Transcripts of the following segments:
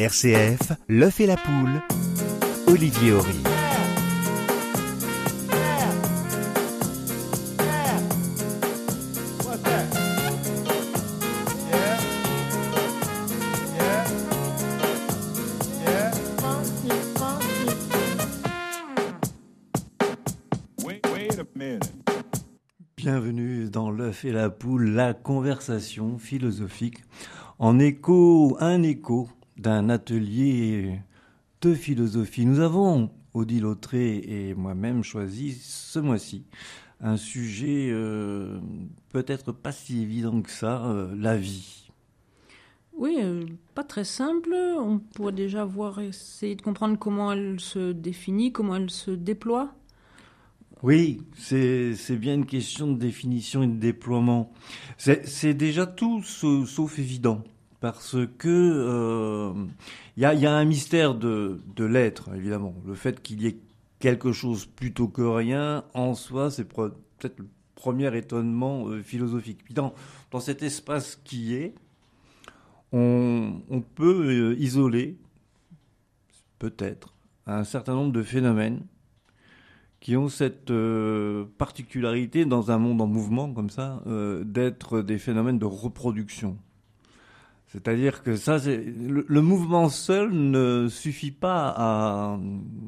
RCF, l'œuf et la poule, Olivier Horry. Bienvenue dans l'œuf et la poule, la conversation philosophique en écho d'un atelier de philosophie. Nous avons, Odile Autré et moi-même, choisi ce mois-ci un sujet peut-être pas si évident que ça, la vie. Oui, pas très simple. On pourrait déjà essayer de comprendre comment elle se définit, comment elle se déploie. Oui, c'est bien une question de définition et de déploiement. C'est déjà tout sauf évident, parce que y a un mystère de l'être, évidemment. Le fait qu'il y ait quelque chose plutôt que rien, en soi, c'est peut-être le premier étonnement philosophique. Puis dans cet espace qui est, on peut isoler, peut-être, un certain nombre de phénomènes qui ont cette particularité dans un monde en mouvement comme ça, d'être des phénomènes de reproduction. C'est-à-dire que ça, le mouvement seul ne suffit pas à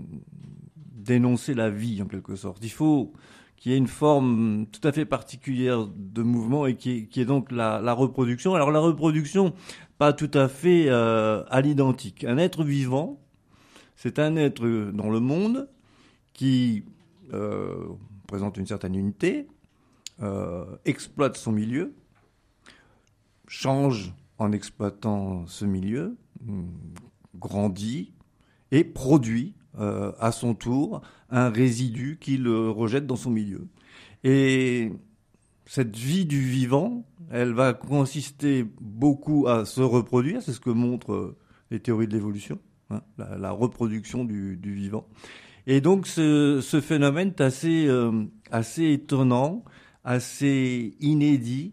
dénoncer la vie en quelque sorte. Il faut qu'il y ait une forme tout à fait particulière de mouvement et qui est donc la reproduction. Alors la reproduction, pas tout à fait à l'identique. Un être vivant, c'est un être dans le monde qui présente une certaine unité, exploite son milieu, change en exploitant ce milieu, grandit et produit à son tour un résidu qu'il rejette dans son milieu. Et cette vie du vivant, elle va consister beaucoup à se reproduire, c'est ce que montrent les théories de l'évolution, hein, la reproduction du vivant. Et donc ce phénomène est assez étonnant, assez inédit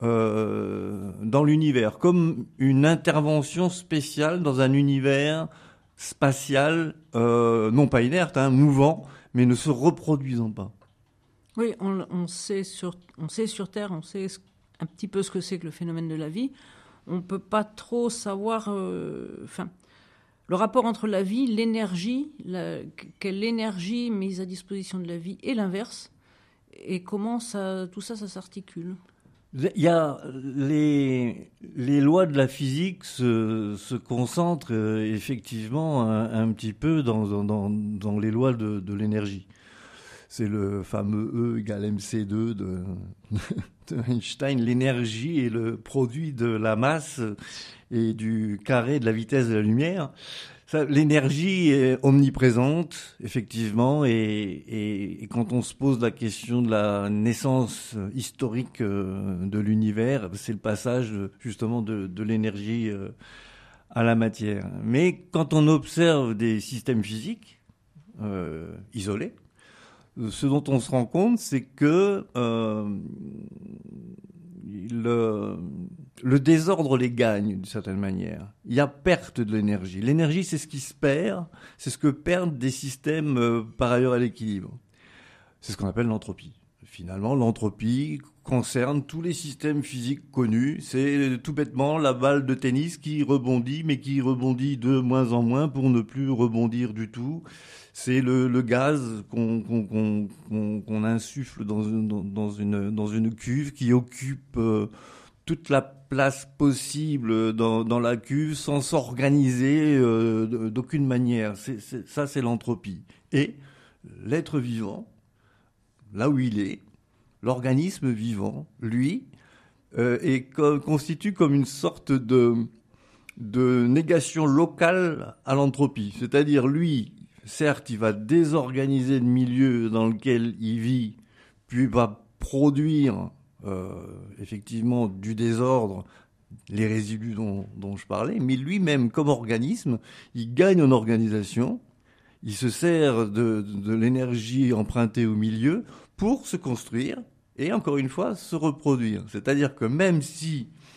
dans l'univers, comme une intervention spéciale dans un univers spatial, non pas inerte, mouvant, mais ne se reproduisant pas. Oui, on sait sur Terre, on sait un petit peu ce que c'est que le phénomène de la vie. On ne peut pas trop savoir... Le rapport entre la vie, l'énergie, quelle énergie mise à disposition de la vie et l'inverse, et comment tout ça s'articule. Il y a les lois de la physique se concentrent effectivement un petit peu dans les lois de l'énergie. C'est le fameux E égale mc2 de Einstein. L'énergie est le produit de la masse et du carré de la vitesse de la lumière. L'énergie est omniprésente, effectivement, et quand on se pose la question de la naissance historique de l'univers, c'est le passage justement de l'énergie à la matière. Mais quand on observe des systèmes physiques isolés, ce dont on se rend compte, c'est que le désordre les gagne d'une certaine manière. Il y a perte de l'énergie. L'énergie, c'est ce qui se perd, c'est ce que perdent des systèmes par ailleurs à l'équilibre. C'est ce qu'on appelle l'entropie. Finalement, l'entropie concerne tous les systèmes physiques connus. C'est tout bêtement la balle de tennis qui rebondit, mais qui rebondit de moins en moins pour ne plus rebondir du tout. C'est le gaz qu'on insuffle dans une cuve qui occupe toute la place possible dans la cuve sans s'organiser d'aucune manière. Ça, c'est l'entropie. Et l'être vivant, là où il est, l'organisme vivant, lui, constitue comme une sorte de négation locale à l'entropie. C'est-à-dire, lui, certes, il va désorganiser le milieu dans lequel il vit, puis va produire effectivement du désordre, les résidus dont je parlais, mais lui-même, comme organisme, il gagne en organisation, il se sert de l'énergie empruntée au milieu pour se construire et, encore une fois, se reproduire. C'est-à-dire que même si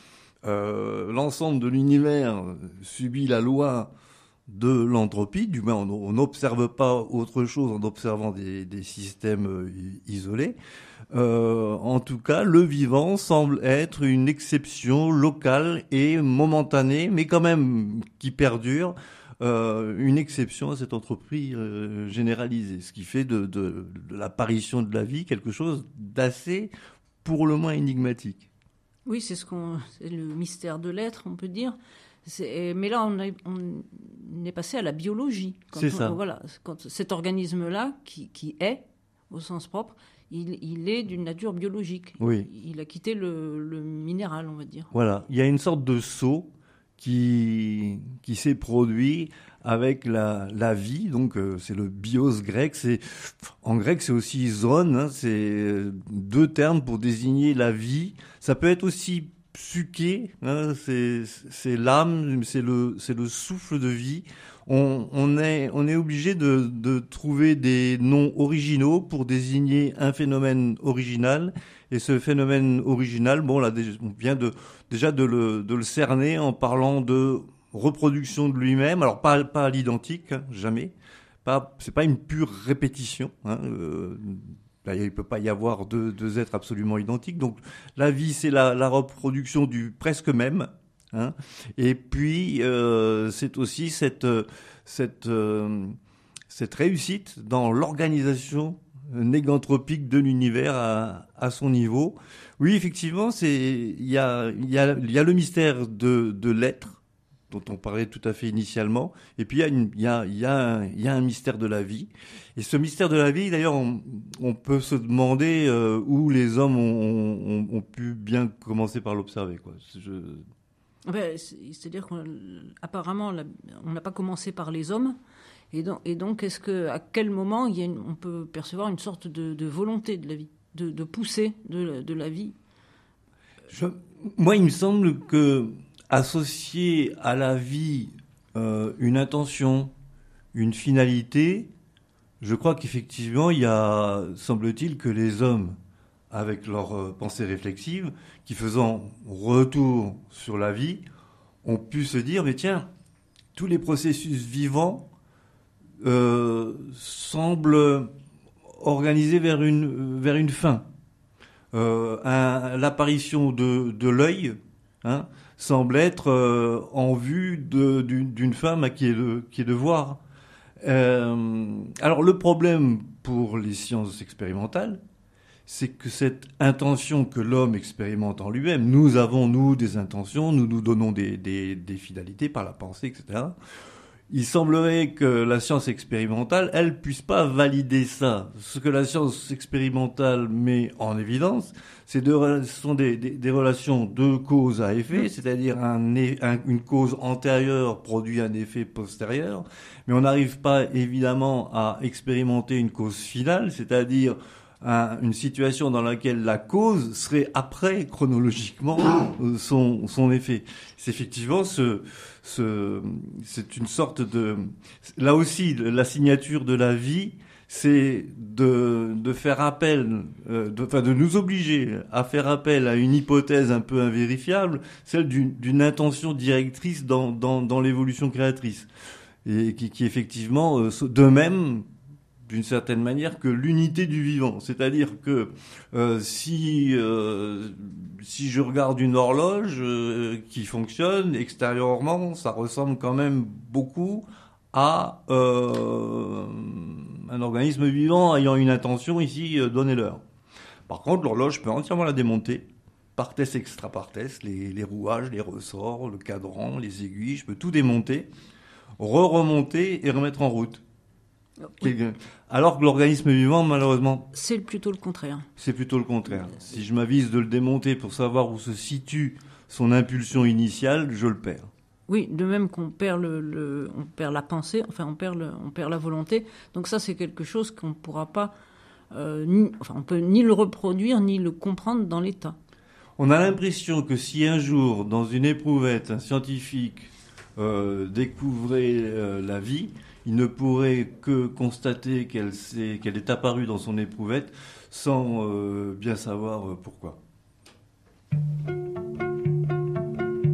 l'ensemble de l'univers subit la loi de l'entropie, du moins on n'observe pas autre chose en observant des systèmes isolés. En tout cas, le vivant semble être une exception locale et momentanée, mais quand même qui perdure, une exception à cette entropie généralisée, ce qui fait de l'apparition de la vie quelque chose d'assez, pour le moins, énigmatique. Oui, c'est le mystère de l'être, on peut dire. Mais là, on est passé à la biologie. C'est ça. Voilà, quand cet organisme-là, qui est, au sens propre, il est d'une nature biologique. Oui. Il a quitté le minéral, on va dire. Voilà, il y a une sorte de saut qui s'est produit avec la vie, donc c'est le bios grec. En grec, c'est aussi zone, hein, c'est deux termes pour désigner la vie. Ça peut être aussi psyché, hein, c'est l'âme, c'est le souffle de vie. On est obligé de trouver des noms originaux pour désigner un phénomène original. Et ce phénomène original, bon, là, on vient déjà de le cerner en parlant de reproduction de lui-même. Alors pas à l'identique, hein, jamais. C'est pas une pure répétition. Hein, il ne peut pas y avoir deux êtres absolument identiques. Donc la vie, c'est la reproduction du presque même. Hein. Et puis c'est aussi cette réussite dans l'organisation négantropique de l'univers à son niveau. Oui, effectivement, il y a le mystère de l'être dont on parlait tout à fait initialement, et puis il y a un mystère de la vie. Et ce mystère de la vie, d'ailleurs, on peut se demander où les hommes ont pu bien commencer par l'observer, quoi. C'est-à-dire qu'apparemment, on n'a pas commencé par les hommes. Et donc, à quel moment on peut percevoir une sorte de volonté de la vie, de poussée de la vie? Moi, il me semble que associer à la vie une intention, une finalité, je crois qu'effectivement, il y a, semble-t-il, que les hommes, avec leur pensée réflexive, qui faisant retour sur la vie, ont pu se dire, mais tiens, tous les processus vivants semble organisé vers une fin. L'apparition de l'œil, hein, semble être en vue d'une femme qui est de voir. Alors le problème pour les sciences expérimentales, c'est que cette intention que l'homme expérimente en lui-même, nous avons, nous, des intentions, nous donnons des finalités par la pensée, etc. Il semblerait que la science expérimentale, elle, puisse pas valider ça. Ce que la science expérimentale met en évidence, ce sont des relations de cause à effet, c'est-à-dire une cause antérieure produit un effet postérieur, mais on n'arrive pas évidemment à expérimenter une cause finale, c'est-à-dire une situation dans laquelle la cause serait après chronologiquement son effet. C'est effectivement c'est une sorte là aussi la signature de la vie, c'est de faire appel, de nous obliger à faire appel à une hypothèse un peu invérifiable, celle d'une intention directrice dans l'évolution créatrice, et qui effectivement de même, d'une certaine manière, que l'unité du vivant. C'est-à-dire que si je regarde une horloge qui fonctionne extérieurement, ça ressemble quand même beaucoup à un organisme vivant ayant une intention ici, donner l'heure. Par contre, l'horloge peut entièrement la démonter, parthèse extra parthèse, les rouages, les ressorts, le cadran, les aiguilles, je peux tout démonter, remonter et remettre en route. Oui. Alors que l'organisme vivant, malheureusement... C'est plutôt le contraire. C'est plutôt le contraire. Si je m'avise de le démonter pour savoir où se situe son impulsion initiale, je le perds. Oui, de même qu'on perd on perd la pensée, enfin on perd la volonté. Donc ça, c'est quelque chose qu'on ne pourra pas... on peut ni le reproduire, ni le comprendre dans l'état. On a l'impression que si un jour, dans une éprouvette, un scientifique découvrait la vie... il ne pourrait que constater qu'elle est apparue dans son éprouvette sans bien savoir pourquoi.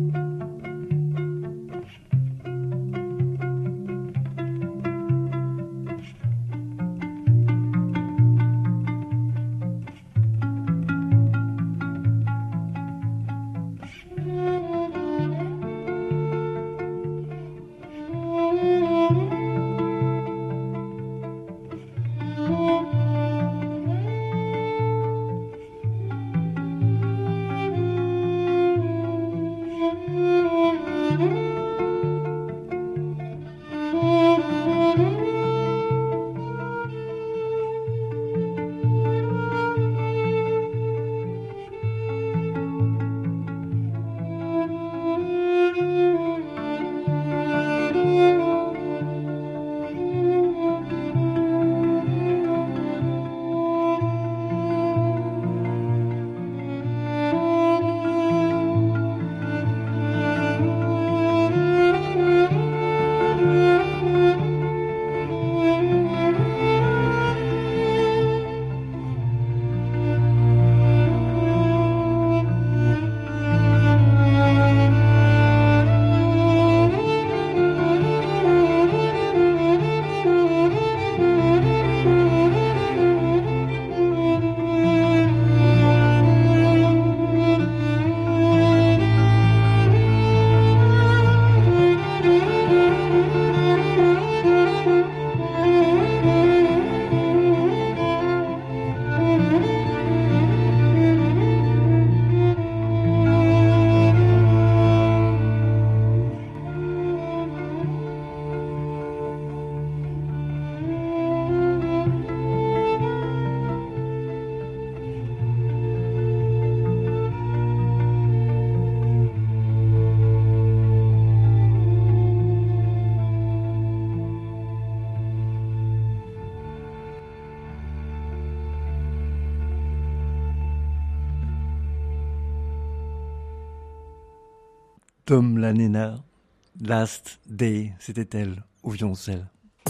Tom Lanena, Last Day, c'était elle, au violoncelle.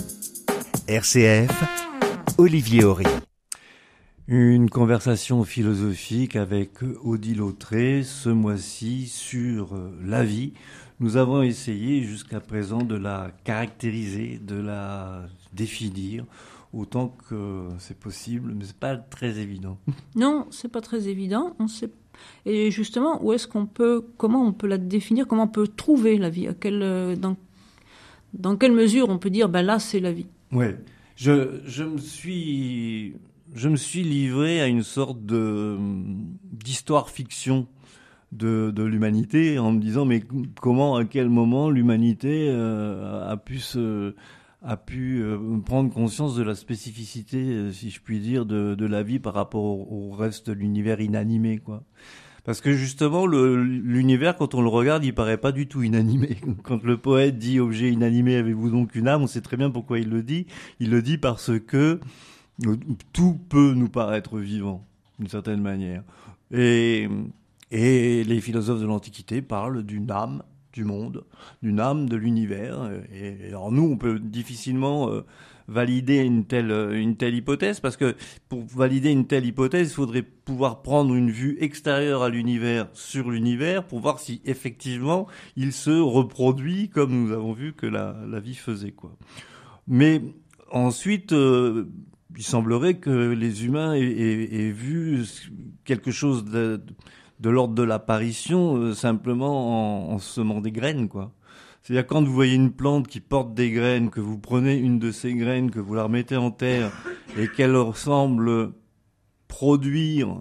RCF, Olivier Horry. Une conversation philosophique avec Odile Autré, ce mois-ci, sur la vie. Nous avons essayé jusqu'à présent de la caractériser, de la définir, autant que c'est possible, mais c'est pas très évident. Non, c'est pas très évident. On sait. Et justement, comment on peut la définir, comment on peut trouver la vie, dans quelle mesure on peut dire, ben là, c'est la vie. Ouais, je me suis livré à une sorte d'histoire-fiction de l'humanité en me disant, mais comment, à quel moment l'humanité a pu prendre conscience de la spécificité, si je puis dire, de la vie par rapport au reste de l'univers inanimé, quoi. Parce que justement, l'univers, quand on le regarde, il paraît pas du tout inanimé. Quand le poète dit « objet inanimé, avez-vous donc une âme ?» on sait très bien pourquoi il le dit. Il le dit parce que tout peut nous paraître vivant, d'une certaine manière. Et les philosophes de l'Antiquité parlent d'une âme du monde, d'une âme de l'univers. Et alors nous, on peut difficilement valider une telle hypothèse, parce que pour valider une telle hypothèse, il faudrait pouvoir prendre une vue extérieure à l'univers sur l'univers pour voir si effectivement il se reproduit comme nous avons vu que la vie faisait, quoi. Mais ensuite, il semblerait que les humains aient vu quelque chose de l'ordre de l'apparition simplement en semant des graines, quoi. C'est-à-dire quand vous voyez une plante qui porte des graines, que vous prenez une de ces graines, que vous la remettez en terre et qu'elle semble produire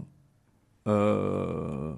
une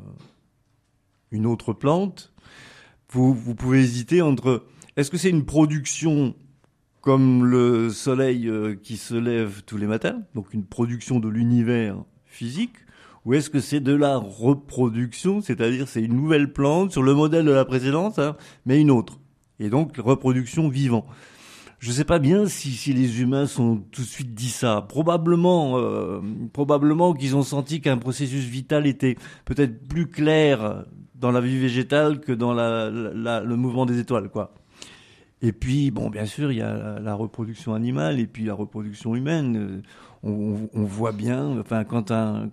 autre plante, vous pouvez hésiter entre est-ce que c'est une production comme le soleil qui se lève tous les matins, donc une production de l'univers physique, ou est-ce que c'est de la reproduction, c'est-à-dire c'est une nouvelle plante sur le modèle de la précédente, hein, mais une autre. Et donc, reproduction vivant. Je ne sais pas bien si les humains sont tout de suite dit ça. Probablement qu'ils ont senti qu'un processus vital était peut-être plus clair dans la vie végétale que dans le mouvement des étoiles, quoi. Et puis, bon, bien sûr, il y a la reproduction animale et puis la reproduction humaine. On voit bien, enfin, quand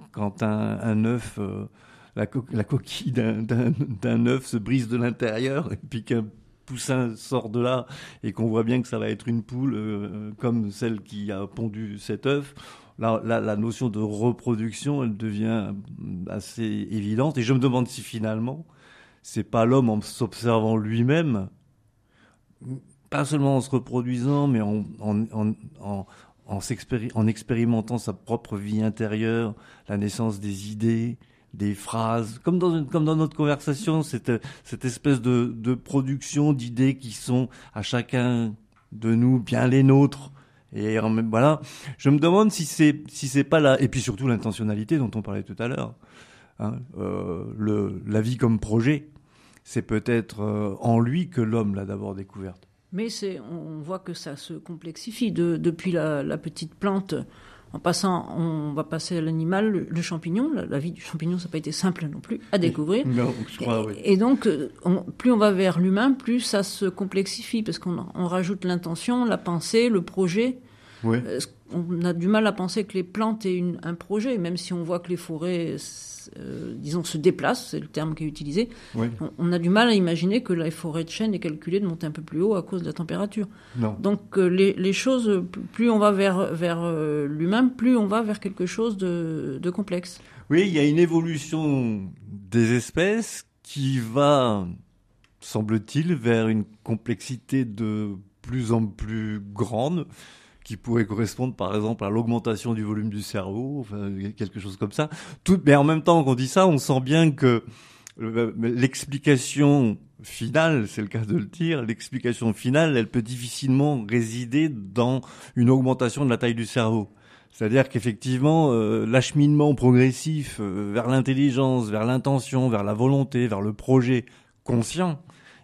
un œuf, la coquille d'un œuf se brise de l'intérieur et puis qu'un poussin sort de là et qu'on voit bien que ça va être une poule comme celle qui a pondu cet œuf. Là, la notion de reproduction, elle devient assez évidente. Et je me demande si finalement, c'est pas l'homme en s'observant lui-même, pas seulement en se reproduisant, mais en expérimentant sa propre vie intérieure, la naissance des idées, des phrases, comme dans notre conversation, cette espèce de production d'idées qui sont à chacun de nous bien les nôtres. Et voilà, je me demande si c'est pas là, et puis surtout l'intentionnalité dont on parlait tout à l'heure, hein, la vie comme projet, c'est peut-être en lui que l'homme l'a d'abord découverte. Mais on voit que ça se complexifie depuis la petite plante. On va passer à l'animal, le champignon. La vie du champignon, ça n'a pas été simple non plus à découvrir. Non, je crois, oui. Et donc, plus on va vers l'humain, plus ça se complexifie, parce qu'on rajoute l'intention, la pensée, le projet. Oui. On a du mal à penser que les plantes aient un projet, même si on voit que les forêts, disons, se déplacent, c'est le terme qui est utilisé. Oui. On a du mal à imaginer que la forêt de chêne est calculée de monter un peu plus haut à cause de la température. Non. Donc les choses, plus on va vers l'humain, plus on va vers quelque chose de complexe. Oui, il y a une évolution des espèces qui va, semble-t-il, vers une complexité de plus en plus grande, qui pourrait correspondre par exemple à l'augmentation du volume du cerveau, enfin, quelque chose comme ça. Mais en même temps qu'on dit ça, on sent bien que l'explication finale, c'est le cas de le dire, l'explication finale, elle peut difficilement résider dans une augmentation de la taille du cerveau. C'est-à-dire qu'effectivement, l'acheminement progressif vers l'intelligence, vers l'intention, vers la volonté, vers le projet conscient,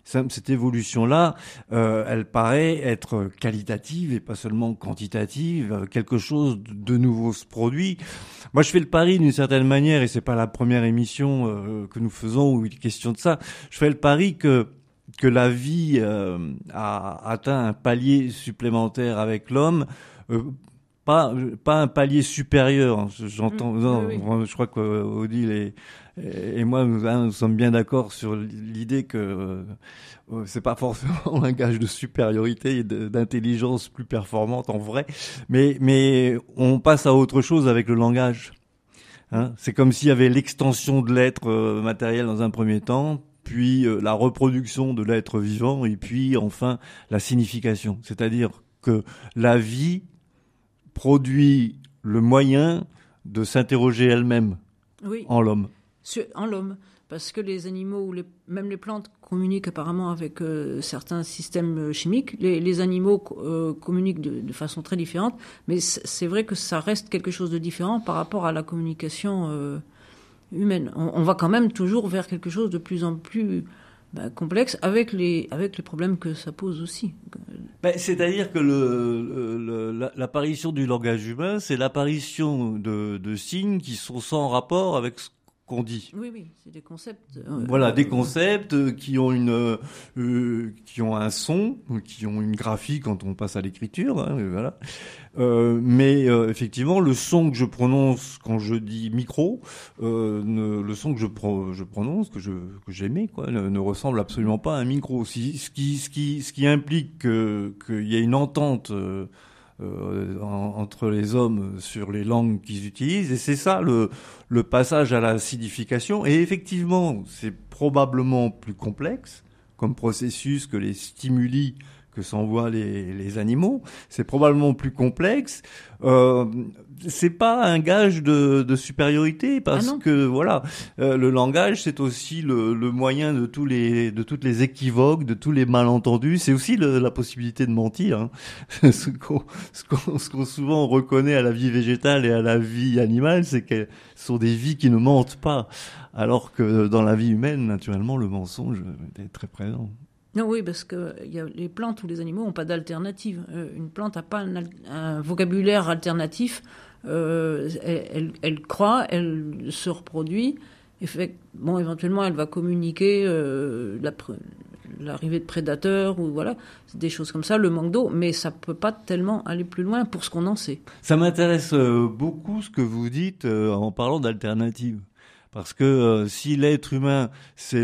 cette évolution-là, elle paraît être qualitative et pas seulement quantitative. Quelque chose de nouveau se produit. Moi, je fais le pari d'une certaine manière, et c'est pas la première émission que nous faisons où il est question de ça. Je fais le pari que la vie a atteint un palier supplémentaire avec l'homme. Pas un palier supérieur. Hein. J'entends. Oui. Je crois qu'Odile et moi, nous sommes bien d'accord sur l'idée que c'est pas forcément un gage de supériorité et d'intelligence plus performante en vrai, mais on passe à autre chose avec le langage. Hein. C'est comme s'il y avait l'extension de l'être matériel dans un premier temps, puis la reproduction de l'être vivant, et puis enfin la signification. C'est-à-dire que la vie produit le moyen de s'interroger elle-même en l'homme. En l'homme, parce que les animaux, même les plantes communiquent apparemment avec certains systèmes chimiques. Les animaux communiquent de façon très différente, mais c'est vrai que ça reste quelque chose de différent par rapport à la communication humaine. On va quand même toujours vers quelque chose de plus en plus complexe, avec les problèmes que ça pose aussi. C'est-à-dire que l'apparition du langage humain, c'est l'apparition de signes qui sont sans rapport avec ce qu'on dit. Oui, c'est des concepts. Voilà, des concepts qui ont qui ont un son, qui ont une graphie quand on passe à l'écriture. Hein, voilà. Mais effectivement, le son que je prononce quand je dis micro, le son que je prononce, que j'émets, quoi, ne ressemble absolument pas à un micro. Ce qui implique qu'il y a une entente. Entre les hommes sur les langues qu'ils utilisent, et c'est ça le passage à la signification. Et effectivement, c'est probablement plus complexe comme processus que les stimuli que s'envoient les animaux. C'est probablement plus complexe. C'est pas un gage de supériorité parce que voilà, le langage c'est aussi le moyen de toutes les équivoques, de tous les malentendus. C'est aussi la possibilité de mentir. Hein. ce qu'on souvent reconnaît à la vie végétale et à la vie animale, c'est que ce sont des vies qui ne mentent pas, alors que dans la vie humaine, naturellement, le mensonge est très présent. Non, oui, parce que les plantes ou les animaux n'ont pas d'alternative. Une plante n'a pas un vocabulaire alternatif. Elle croît, elle se reproduit. Éventuellement, elle va communiquer l'arrivée de prédateurs ou voilà, des choses comme ça, le manque d'eau, mais ça peut pas tellement aller plus loin pour ce qu'on en sait. Ça m'intéresse beaucoup ce que vous dites en parlant d'alternative. Parce que si l'être humain c'est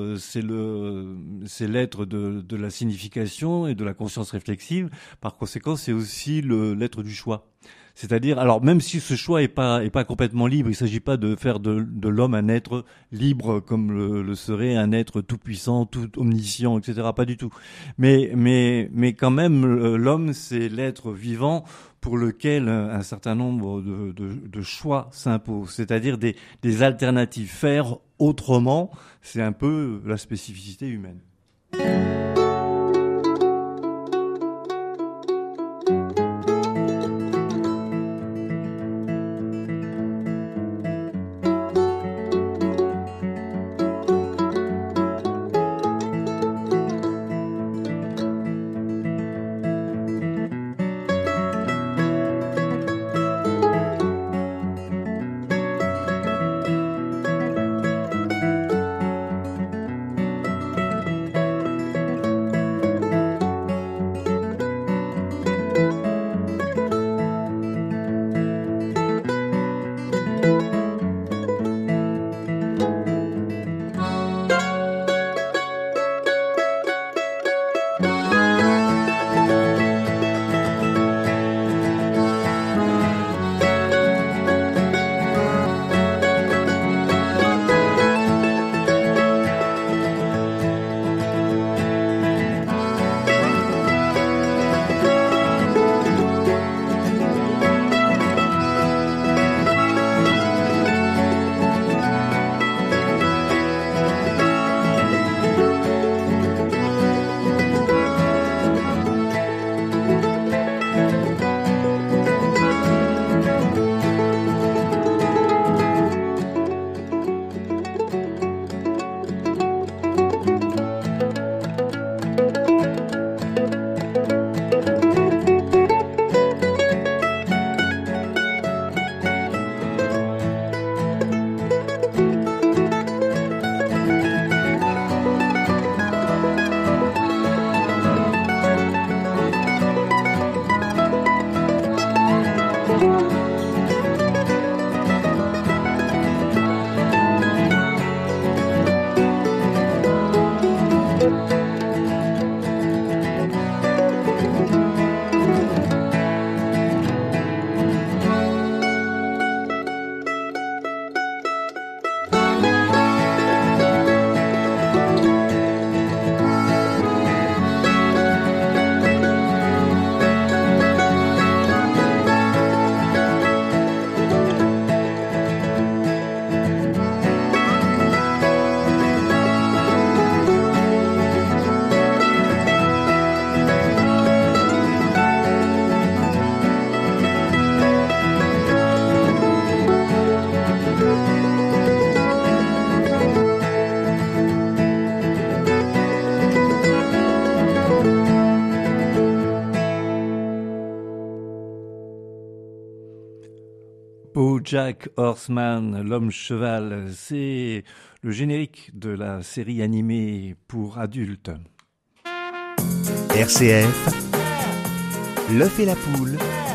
l'être de la signification et de la conscience réflexive, par conséquent c'est aussi l'être du choix. C'est-à-dire, alors même si ce choix est pas complètement libre, il s'agit pas de faire de l'homme un être libre comme le serait un être tout puissant, tout omniscient, etc. Pas du tout. Mais quand même, l'homme c'est l'être vivant pour lequel un certain nombre de choix s'imposent, c'est-à-dire des alternatives. Faire autrement, c'est un peu la spécificité humaine. BoJack Horseman, l'homme-cheval, c'est le générique de la série animée pour adultes. RCF, l'œuf et la poule,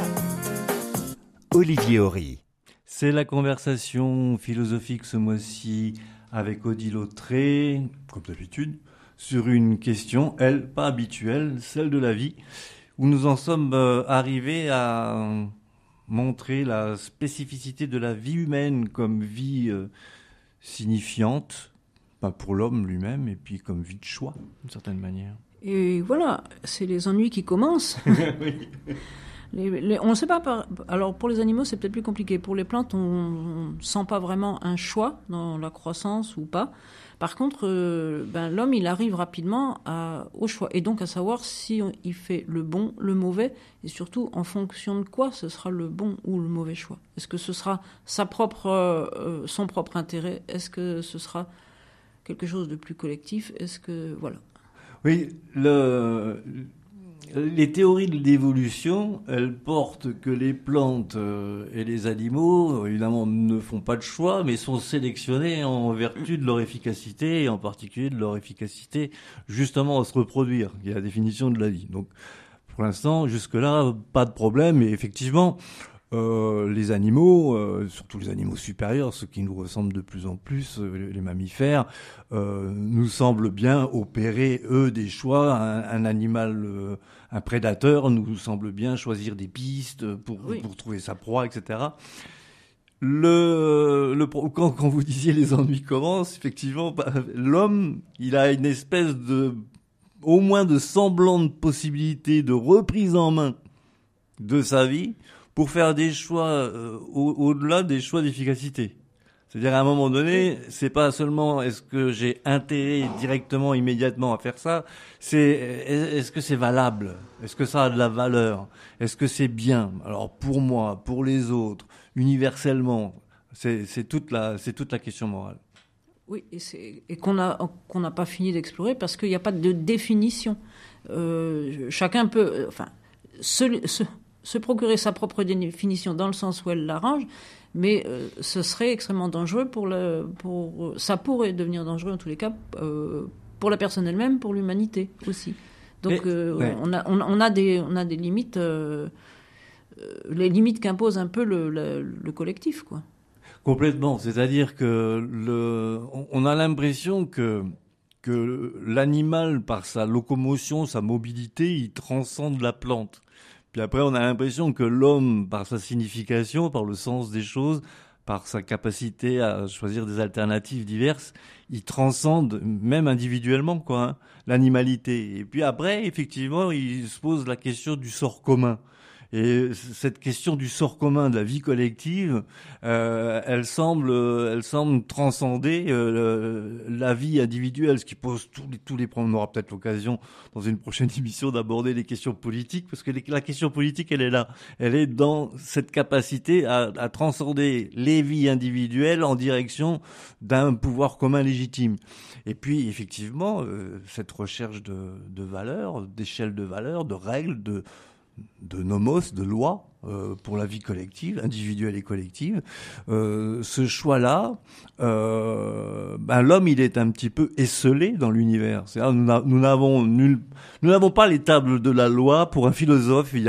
Olivier Horry. C'est la conversation philosophique ce mois-ci avec Odile Lautré, comme d'habitude, sur une question, elle, pas habituelle, celle de la vie, où nous en sommes arrivés à montrer la spécificité de la vie humaine comme vie signifiante, pas pour l'homme lui-même, et puis comme vie de choix, d'une certaine manière. Et voilà, c'est les ennuis qui commencent. Oui. On ne sait pas. Alors pour les animaux, c'est peut-être plus compliqué. Pour les plantes, on ne sent pas vraiment un choix dans la croissance ou pas. Par contre, l'homme, il arrive rapidement au choix. Et donc à savoir si il fait le bon, le mauvais, et surtout en fonction de quoi ce sera le bon ou le mauvais choix. Est-ce que ce sera son propre intérêt? Est-ce que ce sera quelque chose de plus collectif? Est-ce que... Voilà. Oui, les théories de l'évolution, elles portent que les plantes et les animaux, évidemment, ne font pas de choix, mais sont sélectionnés en vertu de leur efficacité, et en particulier de leur efficacité justement à se reproduire, qui est la définition de la vie. Donc, pour l'instant, jusque-là, pas de problème, et effectivement, les animaux, surtout les animaux supérieurs, ceux qui nous ressemblent de plus en plus, les mammifères, nous semblent bien opérer, eux, des choix. Un animal, un prédateur, nous semble bien choisir des pistes pour trouver sa proie, etc. Quand vous disiez les ennuis commencent, effectivement, l'homme, il a une espèce au moins de semblant de possibilité de reprise en main de sa vie, pour faire des choix au-delà des choix d'efficacité. C'est-à-dire à un moment donné, c'est pas seulement est-ce que j'ai intérêt directement, immédiatement à faire ça, c'est est-ce que c'est valable, est-ce que ça a de la valeur, est-ce que c'est bien. Alors pour moi, pour les autres, universellement, c'est toute la question morale. Oui, et qu'on n'a pas fini d'explorer parce qu'il n'y a pas de définition. Chacun peut, se procurer sa propre définition dans le sens où elle l'arrange, mais ce serait extrêmement dangereux ça pourrait devenir dangereux en tous les cas pour la personne elle-même, pour l'humanité aussi. Donc on a des limites, les limites qu'impose un peu le collectif, quoi. Complètement, c'est-à-dire que on a l'impression que l'animal, par sa locomotion, sa mobilité, il transcende la plante. Puis après, on a l'impression que l'homme, par sa signification, par le sens des choses, par sa capacité à choisir des alternatives diverses, il transcende, même individuellement, l'animalité. Et puis après, effectivement, il se pose la question du sort commun. Et cette question du sort commun de la vie collective, elle semble transcender la vie individuelle, ce qui pose tous les problèmes. On aura peut-être l'occasion dans une prochaine émission d'aborder les questions politiques, parce que la question politique, elle est là. Elle est dans cette capacité à transcender les vies individuelles en direction d'un pouvoir commun légitime. Et puis, effectivement, cette recherche de valeurs, d'échelle de valeurs, de règles, de nomos, de lois pour la vie collective, individuelle et collective. Ce choix-là, l'homme, il est un petit peu esselé dans l'univers. C'est-à-dire, nous n'avons pas les tables de la loi. Pour un philosophe, il y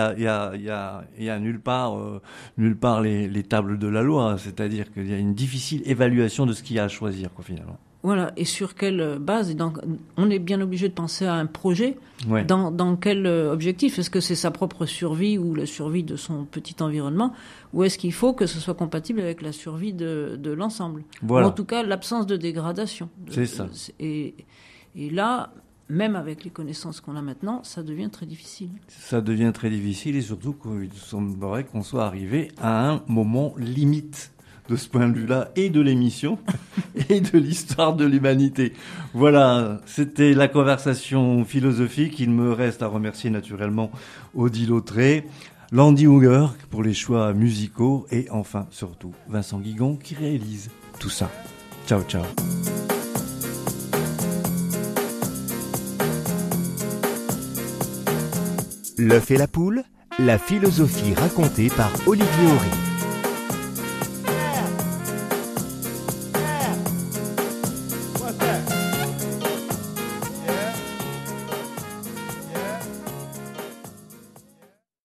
a nulle part les tables de la loi. C'est-à-dire qu'il y a une difficile évaluation de ce qu'il y a à choisir, finalement. Voilà, et sur quelle base? On est bien obligé de penser à un projet. Ouais. Dans quel objectif? Est-ce que c'est sa propre survie ou la survie de son petit environnement? Ou est-ce qu'il faut que ce soit compatible avec la survie de l'ensemble? Voilà. Ou en tout cas, l'absence de dégradation. C'est ça. Et là, même avec les connaissances qu'on a maintenant, ça devient très difficile. Ça devient très difficile, et surtout qu'il semblerait qu'on soit arrivé à un moment limite de ce point de vue-là, et de l'émission, et de l'histoire de l'humanité. Voilà, c'était la conversation philosophique. Il me reste à remercier naturellement Odile Lautré, Landy Hunger pour les choix musicaux, et enfin, surtout, Vincent Guigon qui réalise tout ça. Ciao, ciao. L'œuf et la poule, la philosophie racontée par Olivier Horry.